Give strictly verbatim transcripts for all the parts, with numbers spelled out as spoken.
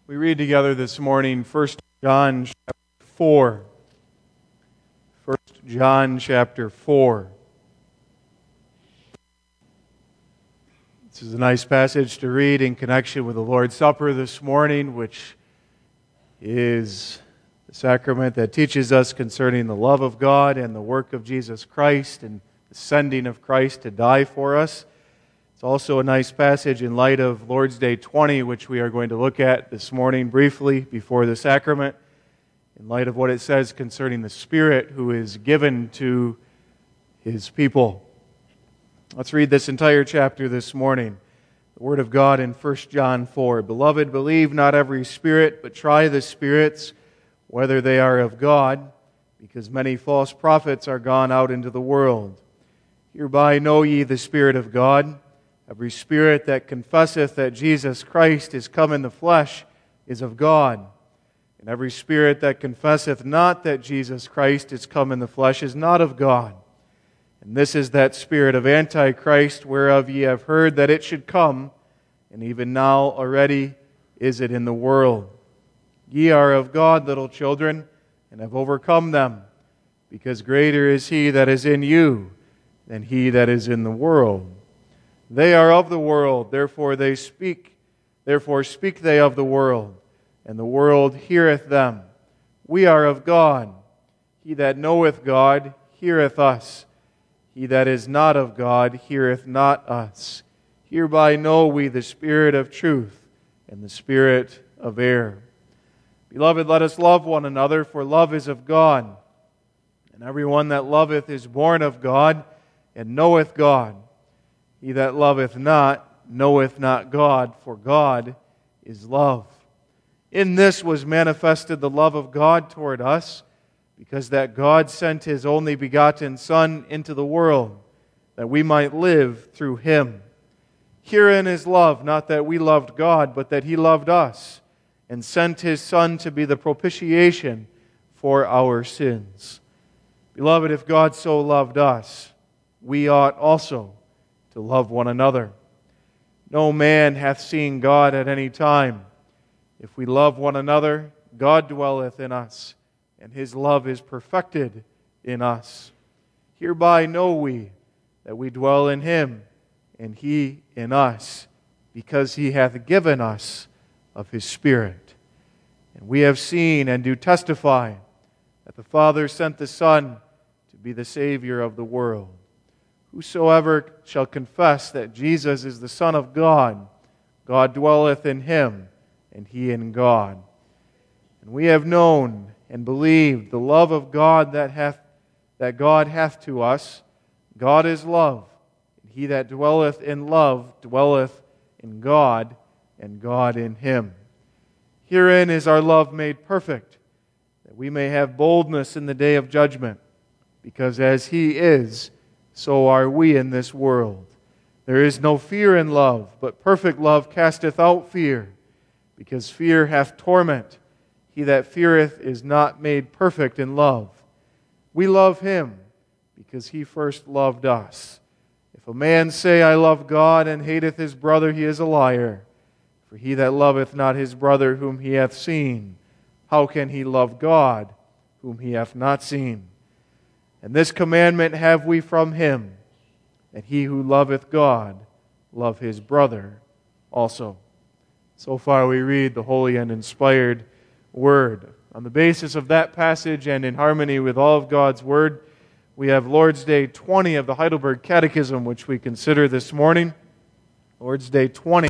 We read together this morning First John chapter four. First John chapter four. This is a nice passage to read in connection with the Lord's Supper this morning, which is the sacrament that teaches us concerning the love of God and the work of Jesus Christ and the sending of Christ to die for us. It's also a nice passage in light of Lord's Day twenty, which we are going to look at this morning briefly before the sacrament, in light of what it says concerning the Spirit who is given to His people. Let's read this entire chapter this morning. The Word of God in First John four. Beloved, believe not every spirit, but try the spirits, whether they are of God, because many false prophets are gone out into the world. Hereby know ye the Spirit of God. Every spirit that confesseth that Jesus Christ is come in the flesh is of God. And every spirit that confesseth not that Jesus Christ is come in the flesh is not of God. And this is that spirit of Antichrist, whereof ye have heard that it should come, and even now already is it in the world. Ye are of God, little children, and have overcome them, because greater is He that is in you than he that is in the world. They are of the world, therefore they speak, therefore speak they of the world, and the world heareth them. We are of God. He that knoweth God heareth us. He that is not of God heareth not us. Hereby know we the spirit of truth and the spirit of error. Beloved, let us love one another, for love is of God. And every one that loveth is born of God, and knoweth God. He that loveth not knoweth not God, for God is love. In this was manifested the love of God toward us, because that God sent His only begotten Son into the world, that we might live through Him. Herein is love, not that we loved God, but that He loved us, and sent His Son to be the propitiation for our sins. Beloved, if God so loved us, we ought also to love one another. No man hath seen God at any time. If we love one another, God dwelleth in us, and His love is perfected in us. Hereby know we that we dwell in Him, and He in us, because He hath given us of His Spirit. And we have seen and do testify that the Father sent the Son to be the Savior of the world. Whosoever shall confess that Jesus is the Son of God, God dwelleth in him, and he in God. And we have known and believed the love of God that hath that God hath to us. God is love, and he that dwelleth in love dwelleth in God, and God in him. Herein is our love made perfect, that we may have boldness in the day of judgment, because as He is, so are we in this world. There is no fear in love, but perfect love casteth out fear, because fear hath torment. He that feareth is not made perfect in love. We love Him, because He first loved us. If a man say, I love God, and hateth his brother, he is a liar. For he that loveth not his brother whom he hath seen, how can he love God whom he hath not seen? And this commandment have we from Him, that he who loveth God love his brother also. So far we read the holy and inspired Word. On the basis of that passage and in harmony with all of God's Word, we have Lord's Day twenty of the Heidelberg Catechism, which we consider this morning. Lord's Day twenty.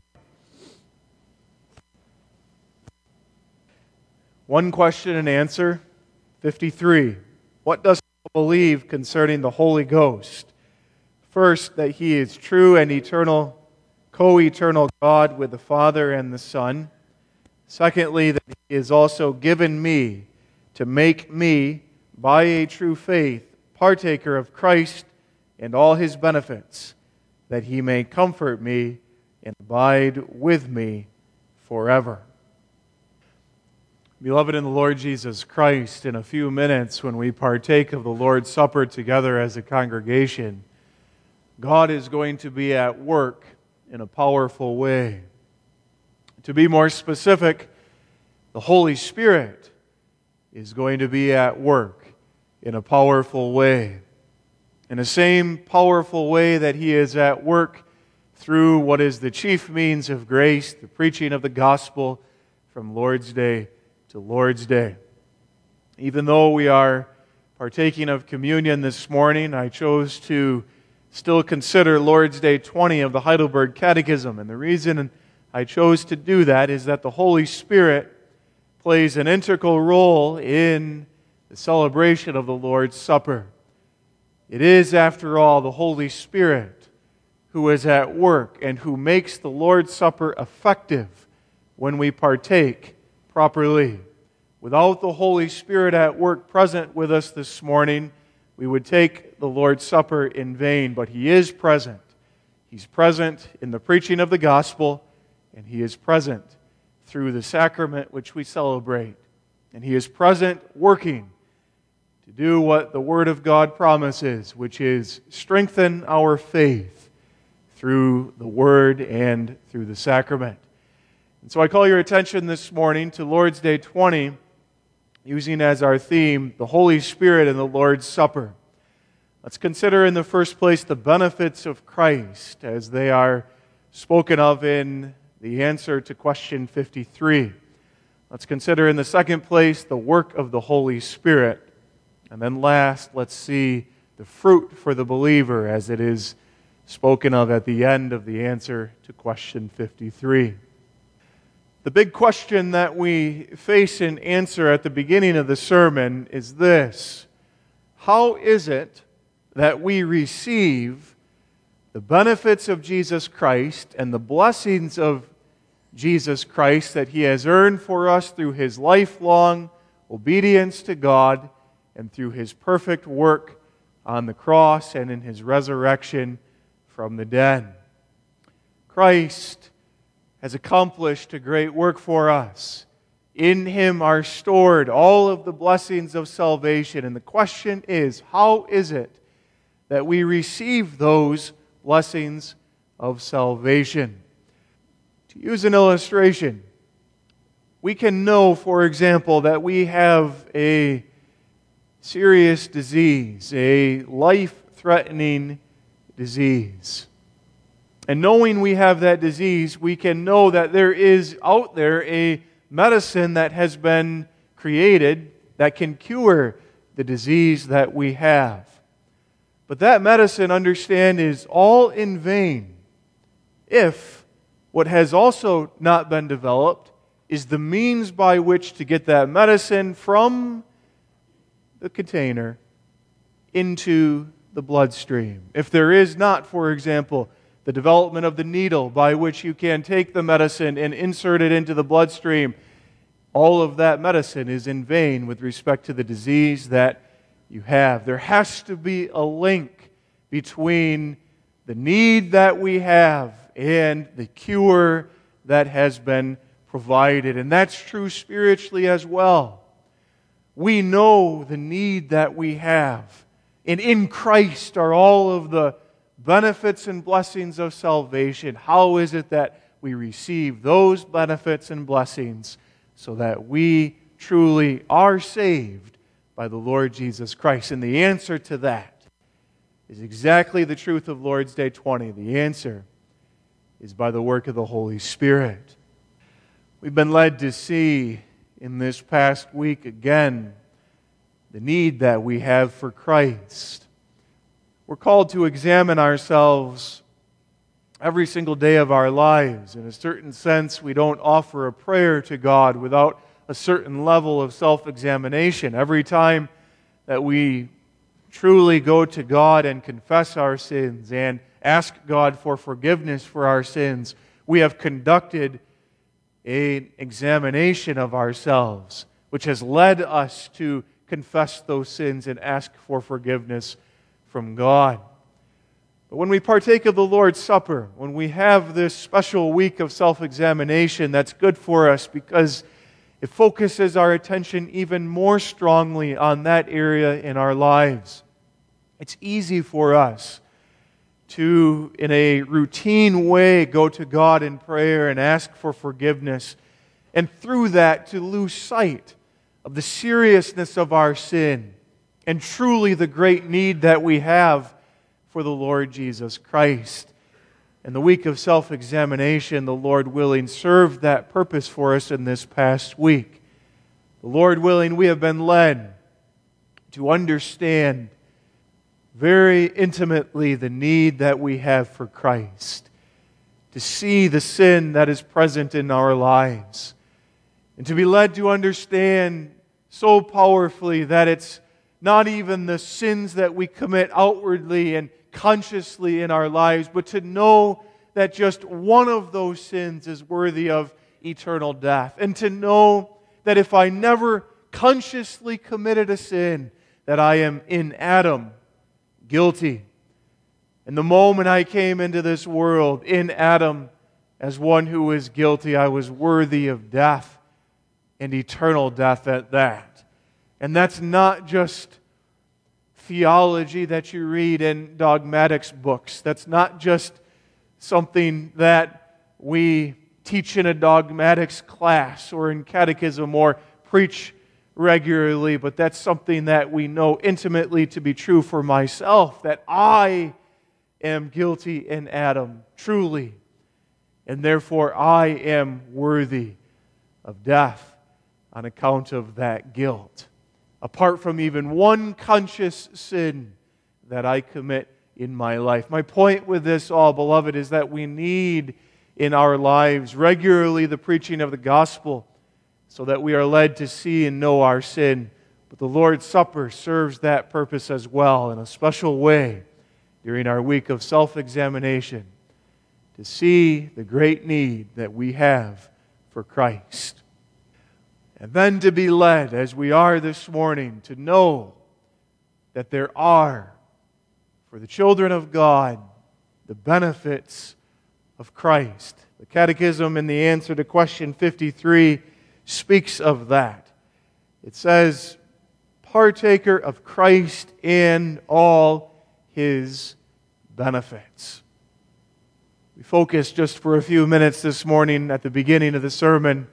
One question and answer, fifty-three. What does believe concerning the Holy Ghost? First, that He is true and eternal, co-eternal God with the Father and the Son. Secondly, that He is also given me to make me, by a true faith, partaker of Christ and all His benefits, that He may comfort me and abide with me forever. Beloved in the Lord Jesus Christ, in a few minutes when we partake of the Lord's Supper together as a congregation, God is going to be at work in a powerful way. To be more specific, the Holy Spirit is going to be at work in a powerful way. In the same powerful way that He is at work through what is the chief means of grace, the preaching of the gospel from Lord's Day to Lord's Day. Even though we are partaking of communion this morning, I chose to still consider Lord's Day twenty of the Heidelberg Catechism. And the reason I chose to do that is that the Holy Spirit plays an integral role in the celebration of the Lord's Supper. It is, after all, the Holy Spirit who is at work and who makes the Lord's Supper effective when we partake properly. Without the Holy Spirit at work present with us this morning, we would take the Lord's Supper in vain. But He is present. He's present in the preaching of the gospel, and He is present through the sacrament which we celebrate. And He is present working to do what the Word of God promises, which is strengthen our faith through the Word and through the sacrament. And so I call your attention this morning to Lord's Day twenty, using as our theme the Holy Spirit and the Lord's Supper. Let's consider in the first place the benefits of Christ as they are spoken of in the answer to question fifty-three. Let's consider in the second place the work of the Holy Spirit. And then last, let's see the fruit for the believer as it is spoken of at the end of the answer to question fifty-three. The big question that we face and answer at the beginning of the sermon is this: how is it that we receive the benefits of Jesus Christ and the blessings of Jesus Christ that He has earned for us through His lifelong obedience to God and through His perfect work on the cross and in His resurrection from the dead? Christ has accomplished a great work for us. In Him are stored all of the blessings of salvation. And the question is, how is it that we receive those blessings of salvation? To use an illustration, we can know, for example, that we have a serious disease, a life-threatening disease. And knowing we have that disease, we can know that there is out there a medicine that has been created that can cure the disease that we have. But that medicine, understand, is all in vain if what has also not been developed is the means by which to get that medicine from the container into the bloodstream. If there is not, for example, the development of the needle by which you can take the medicine and insert it into the bloodstream, all of that medicine is in vain with respect to the disease that you have. There has to be a link between the need that we have and the cure that has been provided. And that's true spiritually as well. We know the need that we have. And in Christ are all of the benefits and blessings of salvation. How is it that we receive those benefits and blessings so that we truly are saved by the Lord Jesus Christ? And the answer to that is exactly the truth of Lord's Day twenty. The answer is by the work of the Holy Spirit. We've been led to see in this past week again the need that we have for Christ. We're called to examine ourselves every single day of our lives. In a certain sense, we don't offer a prayer to God without a certain level of self-examination. Every time that we truly go to God and confess our sins and ask God for forgiveness for our sins, we have conducted an examination of ourselves, which has led us to confess those sins and ask for forgiveness from God. But when we partake of the Lord's Supper, when we have this special week of self-examination, that's good for us because it focuses our attention even more strongly on that area in our lives. It's easy for us to, in a routine way, go to God in prayer and ask for forgiveness and through that to lose sight of the seriousness of our sin and truly the great need that we have for the Lord Jesus Christ. And the week of self-examination, the Lord willing, served that purpose for us in this past week. The Lord willing, we have been led to understand very intimately the need that we have for Christ, to see the sin that is present in our lives, and to be led to understand so powerfully that it's not even the sins that we commit outwardly and consciously in our lives, but to know that just one of those sins is worthy of eternal death. And to know that if I never consciously committed a sin, that I am in Adam guilty. And the moment I came into this world in Adam as one who was guilty, I was worthy of death and eternal death at that. And that's not just theology that you read in dogmatics books. That's not just something that we teach in a dogmatics class or in catechism or preach regularly, but that's something that we know intimately to be true for myself, that I am guilty in Adam, truly, and therefore I am worthy of death on account of that guilt, apart from even one conscious sin that I commit in my life. My point with this all, beloved, is that we need in our lives regularly the preaching of the gospel so that we are led to see and know our sin. But the Lord's Supper serves that purpose as well in a special way during our week of self-examination, to see the great need that we have for Christ. And then to be led, as we are this morning, to know that there are, for the children of God, the benefits of Christ. The Catechism, in the answer to question fifty-three, speaks of that. It says, partaker of Christ in all His benefits. We focus just for a few minutes this morning at the beginning of the sermon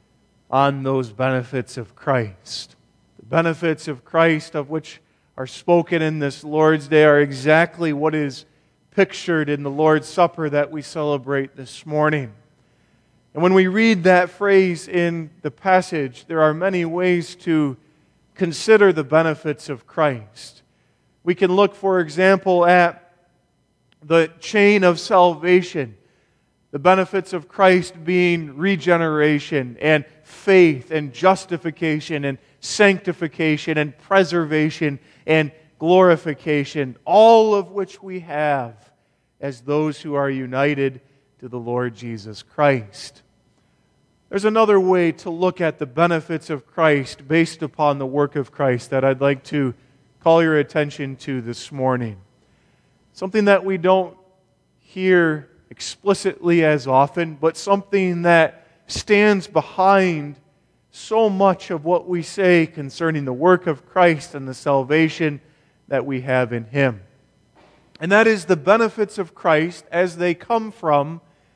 on those benefits of Christ. The benefits of Christ, of which are spoken in this Lord's Day, are exactly what is pictured in the Lord's Supper that we celebrate this morning. And when we read that phrase in the passage, there are many ways to consider the benefits of Christ. We can look, for example, at the chain of salvation, the benefits of Christ being regeneration and faith and justification and sanctification and preservation and glorification, all of which we have as those who are united to the Lord Jesus Christ. There's another way to look at the benefits of Christ based upon the work of Christ that I'd like to call your attention to this morning. Something that we don't hear explicitly as often, but something that stands behind so much of what we say concerning the work of Christ and the salvation that we have in Him. And that is the benefits of Christ as they come from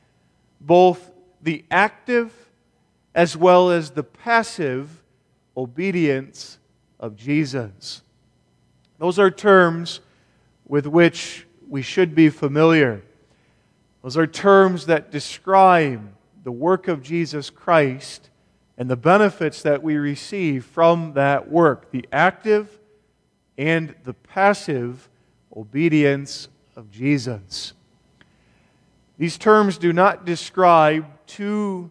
both the active as well as the passive obedience of Jesus. Those are terms with which we should be familiar. Those are terms that describe the work of Jesus Christ and the benefits that we receive from that work, the active and the passive obedience of Jesus. These terms do not describe two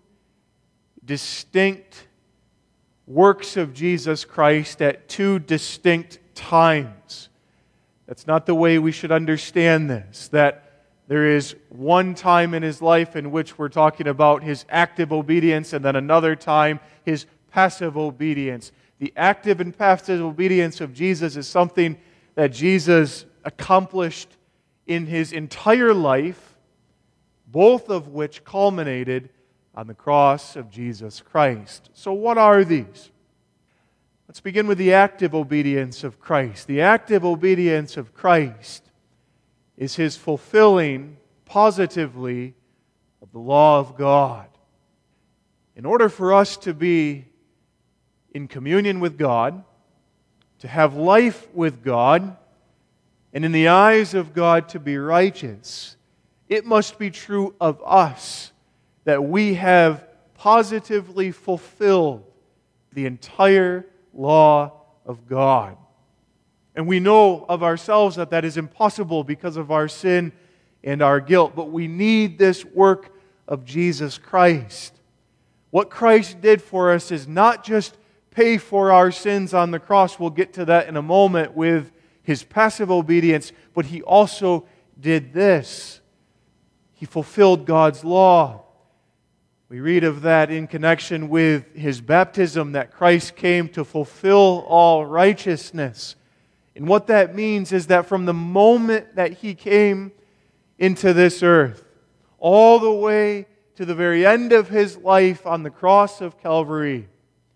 distinct works of Jesus Christ at two distinct times. That's not the way we should understand this, that there is one time in His life in which we're talking about His active obedience and then another time His passive obedience. The active and passive obedience of Jesus is something that Jesus accomplished in His entire life, both of which culminated on the cross of Jesus Christ. So what are these? Let's begin with the active obedience of Christ. The active obedience of Christ is His fulfilling positively of the law of God. In order for us to be in communion with God, to have life with God, and in the eyes of God to be righteous, it must be true of us that we have positively fulfilled the entire law of God. And we know of ourselves that that is impossible because of our sin and our guilt, but we need this work of Jesus Christ. What Christ did for us is not just pay for our sins on the cross. We'll get to that in a moment with His passive obedience, but He also did this. He fulfilled God's law. We read of that in connection with His baptism, that Christ came to fulfill all righteousness. And what that means is that from the moment that He came into this earth, all the way to the very end of His life on the cross of Calvary,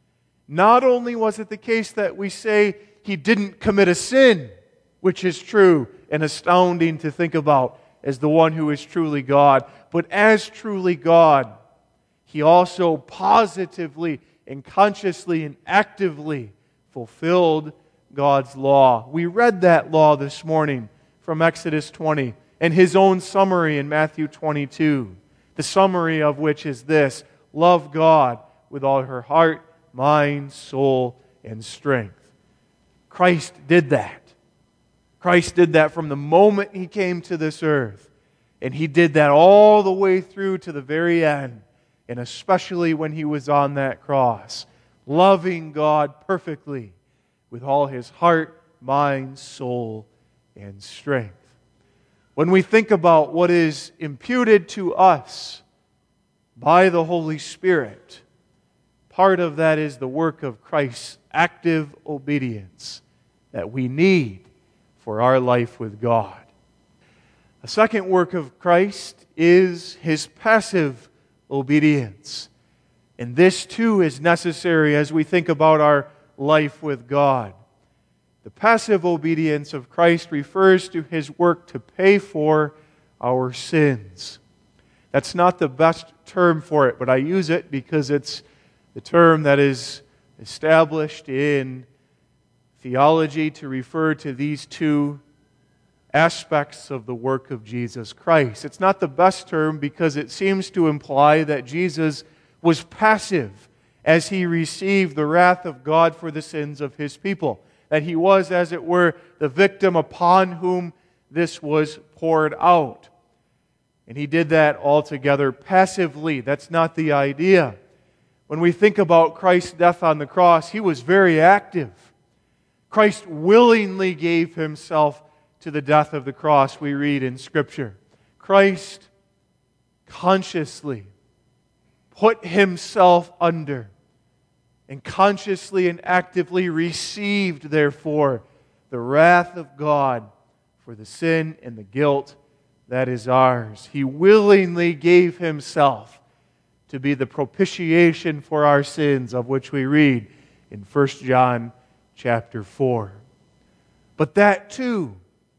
not only was it the case that we say He didn't commit a sin, which is true and astounding to think about as the one who is truly God, but as truly God, He also positively and consciously and actively fulfilled God's law. We read that law this morning from Exodus twenty and His own summary in Matthew twenty-two. The summary of which is this: love God with all her heart, mind, soul, and strength. Christ did that. Christ did that from the moment He came to this earth. And He did that all the way through to the very end. And especially when He was on that cross, loving God perfectly with all His heart, mind, soul, and strength. When we think about what is imputed to us by the Holy Spirit, part of that is the work of Christ's active obedience that we need for our life with God. A second work of Christ is His passive obedience. And this too is necessary as we think about our life with God. The passive obedience of Christ refers to His work to pay for our sins. That's not the best term for it, but I use it because it's the term that is established in theology to refer to these two aspects of the work of Jesus Christ. It's not the best term because it seems to imply that Jesus was passive as He received the wrath of God for the sins of His people. That He was, as it were, the victim upon whom this was poured out. And He did that altogether passively. That's not the idea. When we think about Christ's death on the cross, He was very active. Christ willingly gave Himself to the death of the cross, we read in Scripture. Christ consciously put Himself under and consciously and actively received, therefore, the wrath of God for the sin and the guilt that is ours. He willingly gave Himself to be the propitiation for our sins, of which we read in First John chapter four. But that too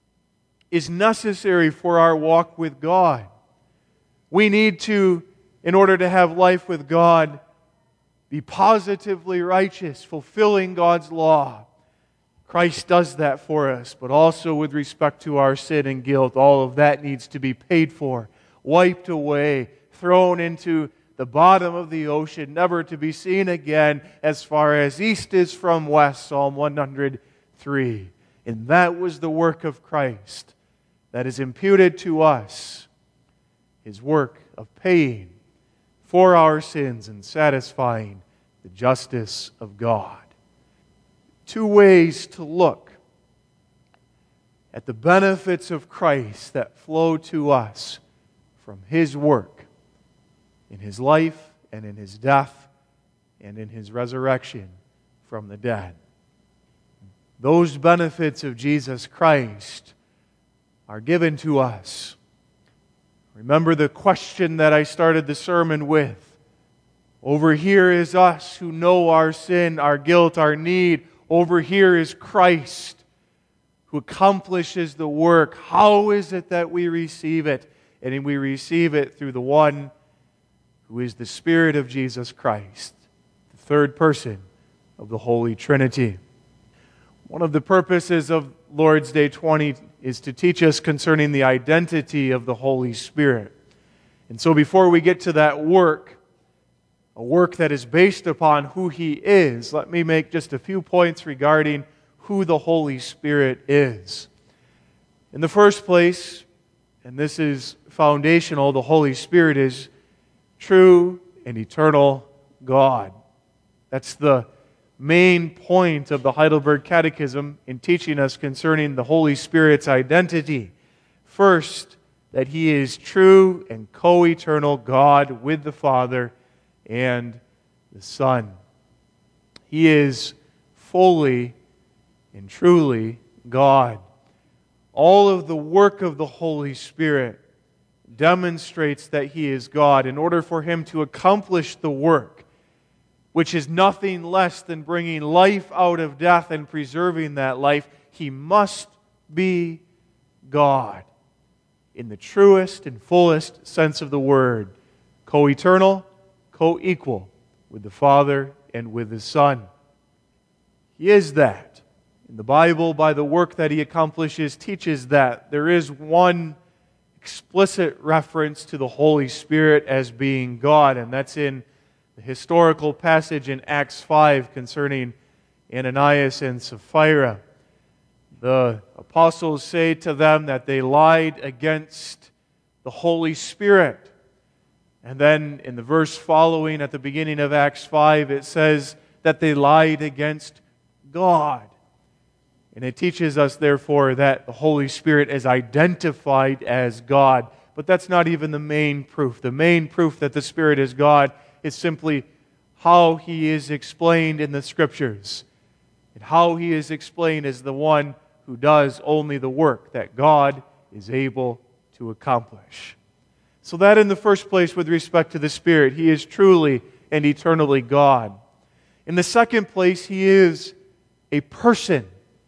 is necessary for our walk with God. We need to, in order to have life with God, be positively righteous, fulfilling God's law. Christ does that for us, but also with respect to our sin and guilt, all of that needs to be paid for, wiped away, thrown into the bottom of the ocean, never to be seen again as far as east is from west, Psalm one hundred three. And that was the work of Christ that is imputed to us, His work of paying for our sins and satisfying the justice of God. Two ways to look at the benefits of Christ that flow to us from His work in His life and in His death and in His resurrection from the dead. Those benefits of Jesus Christ are given to us. Remember the question that I started the sermon with. Over here is us who know our sin, our guilt, our need. Over here is Christ who accomplishes the work. How is it that we receive it? And we receive it through the one who is the Spirit of Jesus Christ, the third person of the Holy Trinity. One of the purposes of Lord's Day twenty is to teach us concerning the identity of the Holy Spirit. And so before we get to that work, a work that is based upon who He is, let me make just a few points regarding who the Holy Spirit is. In the first place, and this is foundational, the Holy Spirit is true and eternal God. That's the main point of the Heidelberg Catechism in teaching us concerning the Holy Spirit's identity. First, that He is true and co-eternal God with the Father and the Son. He is fully and truly God. All of the work of the Holy Spirit demonstrates that He is God. In order for Him to accomplish the work, which is nothing less than bringing life out of death and preserving that life, He must be God in the truest and fullest sense of the word. Co-eternal, co-equal with the Father and with the Son. He is that. And the Bible, by the work that He accomplishes, teaches that. There is one explicit reference to the Holy Spirit as being God, and that's in the historical passage in Acts five concerning Ananias and Sapphira. The apostles say to them that they lied against the Holy Spirit. And then in the verse following at the beginning of Acts five, it says that they lied against God. And it teaches us, therefore, that the Holy Spirit is identified as God. But that's not even the main proof. The main proof that the Spirit is God is simply how He is explained in the Scriptures. And how He is explained as the one who does only the work that God is able to accomplish. So that in the first place, with respect to the Spirit, He is truly and eternally God. In the second place, He is a person,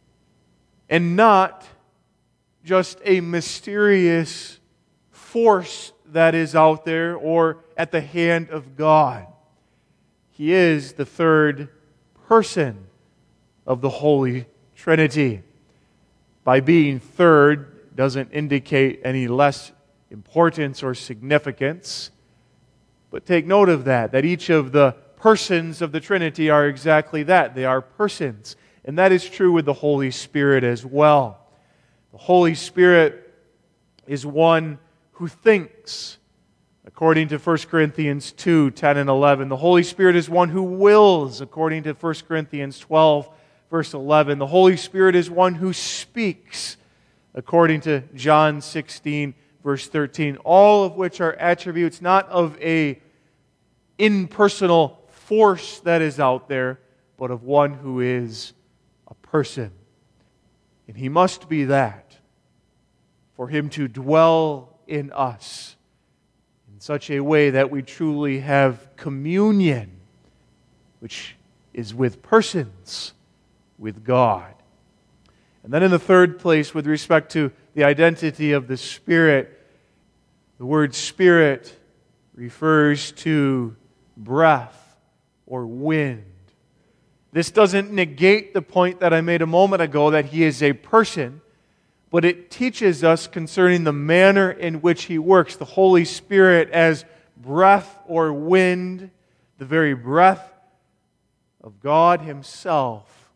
and not just a mysterious force that is out there or at the hand of God. He is the third person of the Holy Trinity. By being third doesn't indicate any less importance or significance, but take note of that, that each of the persons of the Trinity are exactly that. They are persons. And that is true with the Holy Spirit as well. The Holy Spirit is one who thinks, according to First Corinthians two, ten and eleven. The Holy Spirit is one who wills, according to First Corinthians twelve, verse eleven. The Holy Spirit is one who speaks, according to John sixteen, verse thirteen. All of which are attributes not of a impersonal force that is out there, but of one who is a person. And He must be that for Him to dwell in us in such a way that we truly have communion, which is with persons, with God. And then in the third place, with respect to the identity of the Spirit, the word Spirit refers to breath or wind. This doesn't negate the point that I made a moment ago that He is a person, but it teaches us concerning the manner in which He works. The Holy Spirit as breath or wind, the very breath of God Himself,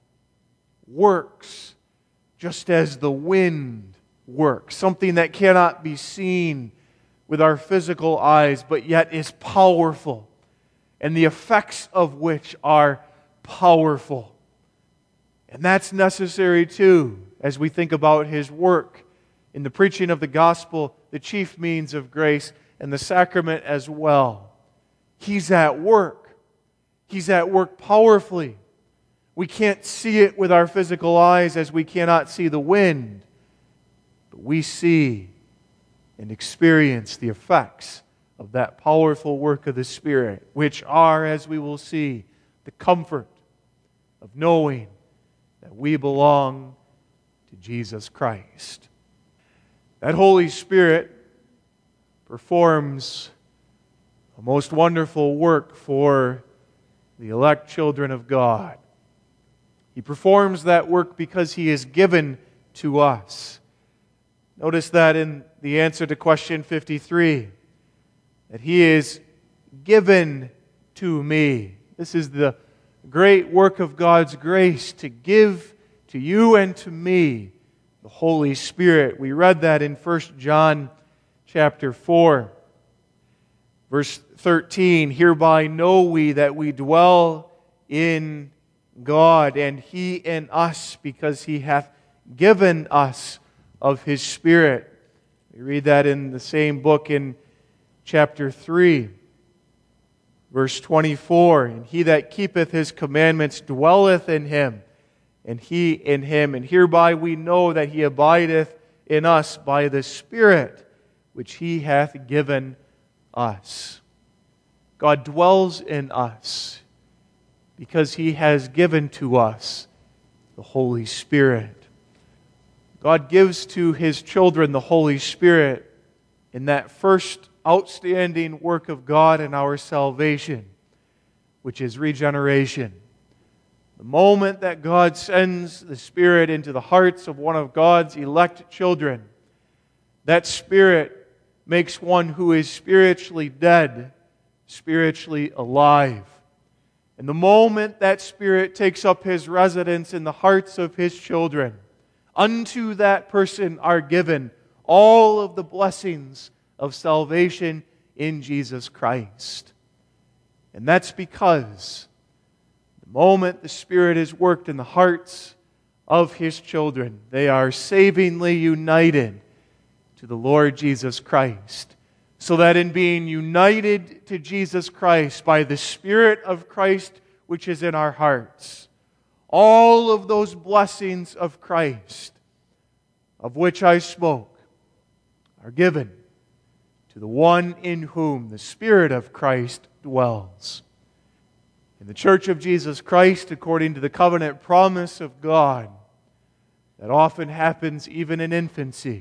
works just as the wind works. Something that cannot be seen with our physical eyes, but yet is powerful, and the effects of which are powerful. And that's necessary too, as we think about His work in the preaching of the gospel, the chief means of grace, and the sacrament as well. He's at work. He's at work powerfully. We can't see it with our physical eyes as we cannot see the wind, but we see and experience the effects of that powerful work of the Spirit, which are, as we will see, the comfort of knowing that we belong to Jesus Christ. That Holy Spirit performs a most wonderful work for the elect children of God. He performs that work because He is given to us. Notice that in the answer to question fifty-three, that He is given to me. This is the great work of God's grace, to give to you and to me the Holy Spirit. We read that in First John chapter four, verse thirteen. Hereby know we that we dwell in God, and He in us, because He hath given us of His Spirit. We read that in the same book in chapter three, verse twenty-four. And he that keepeth His commandments dwelleth in Him, and He in him. And hereby we know that He abideth in us by the Spirit which He hath given us. God dwells in us because He has given to us the Holy Spirit. God gives to His children the Holy Spirit in that first outstanding work of God in our salvation, which is regeneration. The moment that God sends the Spirit into the hearts of one of God's elect children, that Spirit makes one who is spiritually dead spiritually alive. And the moment that Spirit takes up His residence in the hearts of His children, unto that person are given all of the blessings of salvation in Jesus Christ. And that's because the moment the Spirit is worked in the hearts of His children, they are savingly united to the Lord Jesus Christ. So that in being united to Jesus Christ by the Spirit of Christ which is in our hearts, all of those blessings of Christ, of which I spoke, are given to the one in whom the Spirit of Christ dwells. In the Church of Jesus Christ, according to the covenant promise of God, that often happens even in infancy,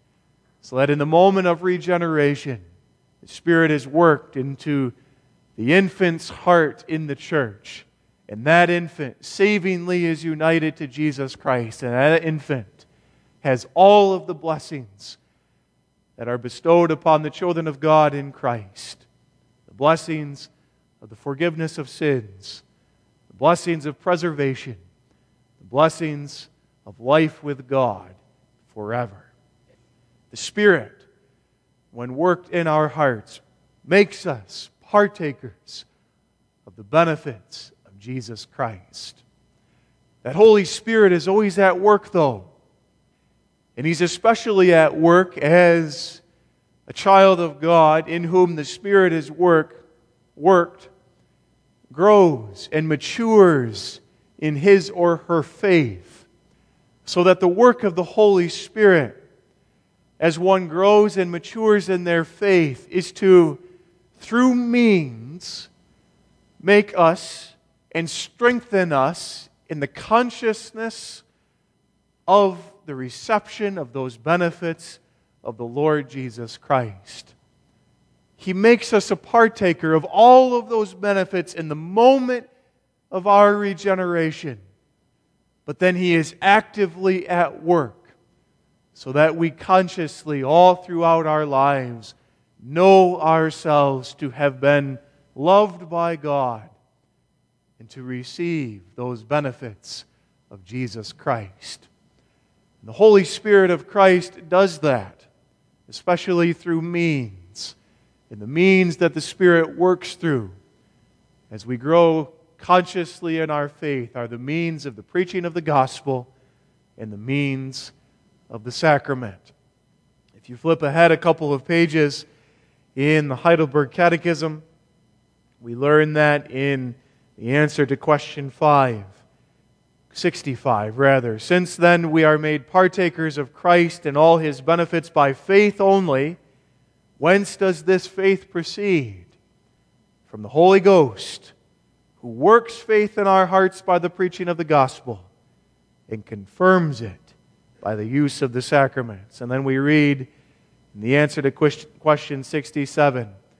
so that in the moment of regeneration, the Spirit is worked into the infant's heart in the church. And that infant savingly is united to Jesus Christ. And that infant has all of the blessings that are bestowed upon the children of God in Christ. The blessings of the forgiveness of sins, the blessings of preservation, the blessings of life with God forever. The Spirit, when worked in our hearts, makes us partakers of the benefits of Jesus Christ. That Holy Spirit is always at work, though. And He's especially at work as a child of God in whom the Spirit is work, worked, grows and matures in his or her faith, so that the work of the Holy Spirit, as one grows and matures in their faith, is to, through means, make us and strengthen us in the consciousness of the reception of those benefits of the Lord Jesus Christ. He makes us a partaker of all of those benefits in the moment of our regeneration. But then He is actively at work so that we consciously, all throughout our lives, know ourselves to have been loved by God and to receive those benefits of Jesus Christ. And the Holy Spirit of Christ does that, especially through means. And the means that the Spirit works through as we grow consciously in our faith are the means of the preaching of the gospel and the means of the sacrament. If you flip ahead a couple of pages in the Heidelberg Catechism, we learn that in the answer to question five, sixty-five rather. Since then we are made partakers of Christ and all His benefits by faith only. Whence does this faith proceed? From the Holy Ghost, who works faith in our hearts by the preaching of the gospel and confirms it by the use of the sacraments. And then we read in the answer to question sixty-seven,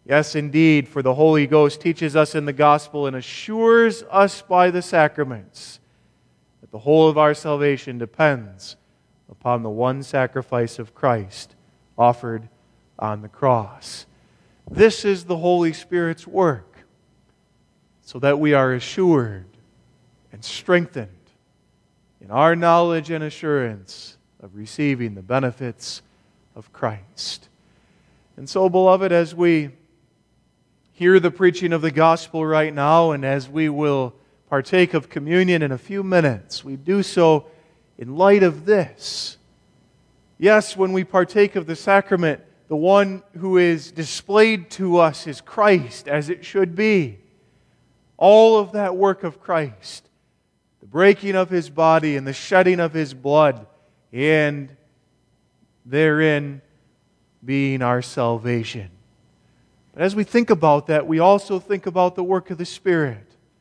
Yes, indeed, for the Holy Ghost teaches us in the gospel and assures us by the sacraments that the whole of our salvation depends upon the one sacrifice of Christ offered on the cross. This is the Holy Spirit's work, so that we are assured and strengthened in our knowledge and assurance of receiving the benefits of Christ. And so, beloved, as we hear the preaching of the gospel right now, and as we will partake of communion in a few minutes, we do so in light of this. Yes, when we partake of the sacrament, the one who is displayed to us is Christ, as it should be. All of that work of Christ, the breaking of His body and the shedding of His blood, and therein being our salvation. But as we think about that, we also think about the work of the Spirit.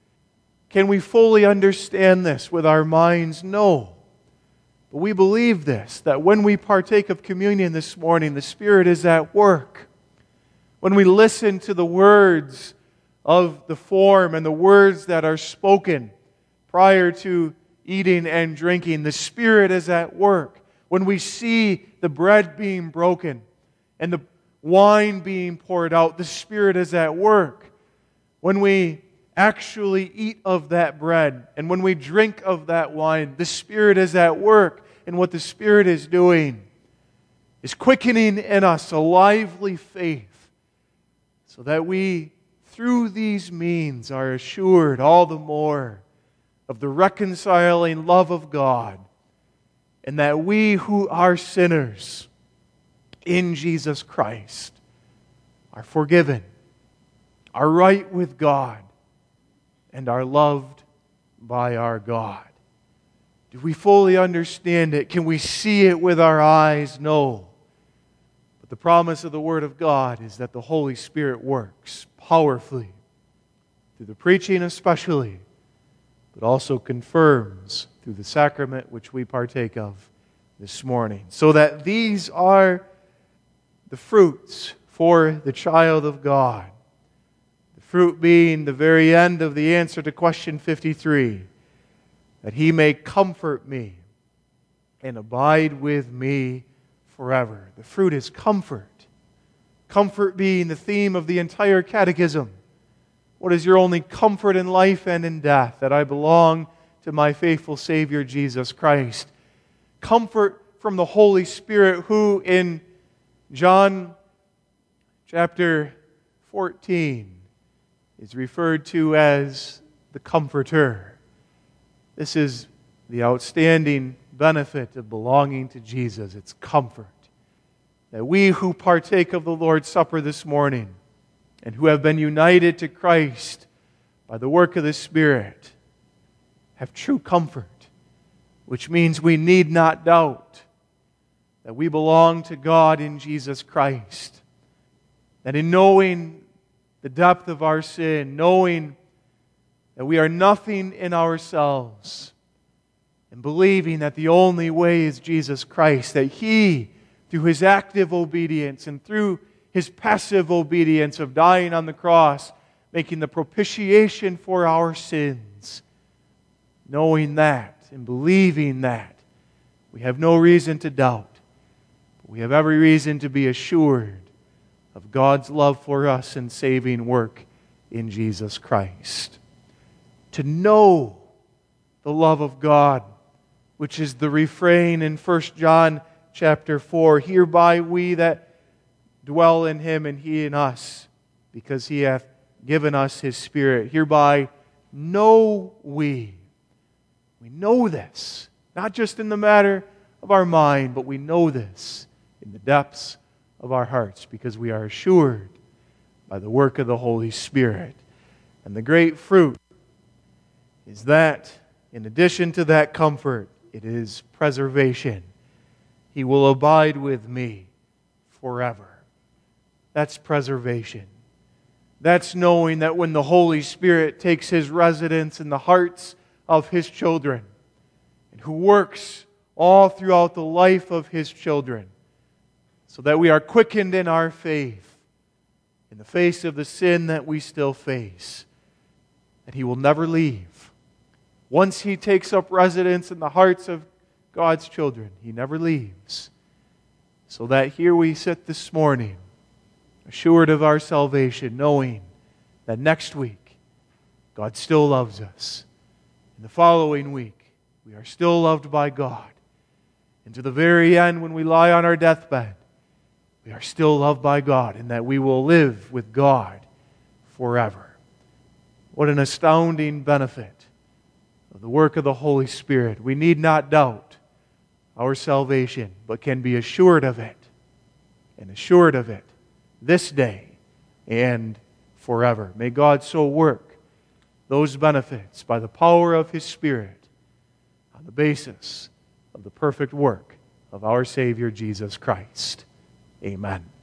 Can we fully understand this with our minds? No. But we believe this, that when we partake of communion this morning, the Spirit is at work. When we listen to the words of the form and the words that are spoken prior to eating and drinking, the Spirit is at work. When we see the bread being broken and the wine being poured out, the Spirit is at work. When we actually eat of that bread and when we drink of that wine, the Spirit is at work. And what the Spirit is doing is quickening in us a lively faith, so that we, through these means, are assured all the more of the reconciling love of God, and that we who are sinners in Jesus Christ are forgiven, are right with God, and are loved by our God. Do we fully understand it? Can we see it with our eyes? No. But the promise of the Word of God is that the Holy Spirit works powerfully, through the preaching especially, but also confirms through the sacrament which we partake of this morning. So that these are the fruits for the child of God. The fruit being the very end of the answer to question fifty-three. That He may comfort me and abide with me forever. The fruit is comfort. Comfort being the theme of the entire catechism. What is your only comfort in life and in death? That I belong to my faithful Savior Jesus Christ. Comfort from the Holy Spirit, who in John chapter fourteen is referred to as the Comforter. This is the outstanding benefit of belonging to Jesus. It's comfort. That we who partake of the Lord's Supper this morning and who have been united to Christ by the work of the Spirit have true comfort, which means we need not doubt that we belong to God in Jesus Christ. That in knowing the depth of our sin, knowing that we are nothing in ourselves, and believing that the only way is Jesus Christ, that He, through His active obedience and through His passive obedience of dying on the cross, making the propitiation for our sins, knowing that and believing that, we have no reason to doubt, but we have every reason to be assured of God's love for us and saving work in Jesus Christ. To know the love of God, which is the refrain in First John chapter four. Hereby we that dwell in Him and He in us, because He hath given us His Spirit. Hereby know we. We know this, not just in the matter of our mind, but we know this in the depths of our hearts, because we are assured by the work of the Holy Spirit. And the great fruit is that, in addition to that comfort, it is preservation. He will abide with me forever. That's preservation. That's knowing that when the Holy Spirit takes His residence in the hearts of His children, and who works all throughout the life of His children, so that we are quickened in our faith, in the face of the sin that we still face, that He will never leave. Once He takes up residence in the hearts of God's children, He never leaves. So that here we sit this morning, assured of our salvation, knowing that next week, God still loves us. In the following week, we are still loved by God. And to the very end, when we lie on our deathbed, we are still loved by God, and that we will live with God forever. What an astounding benefit of the work of the Holy Spirit. We need not doubt our salvation, but can be assured of it, and assured of it this day and forever. May God so work those benefits by the power of His Spirit on the basis of the perfect work of our Savior Jesus Christ. Amen.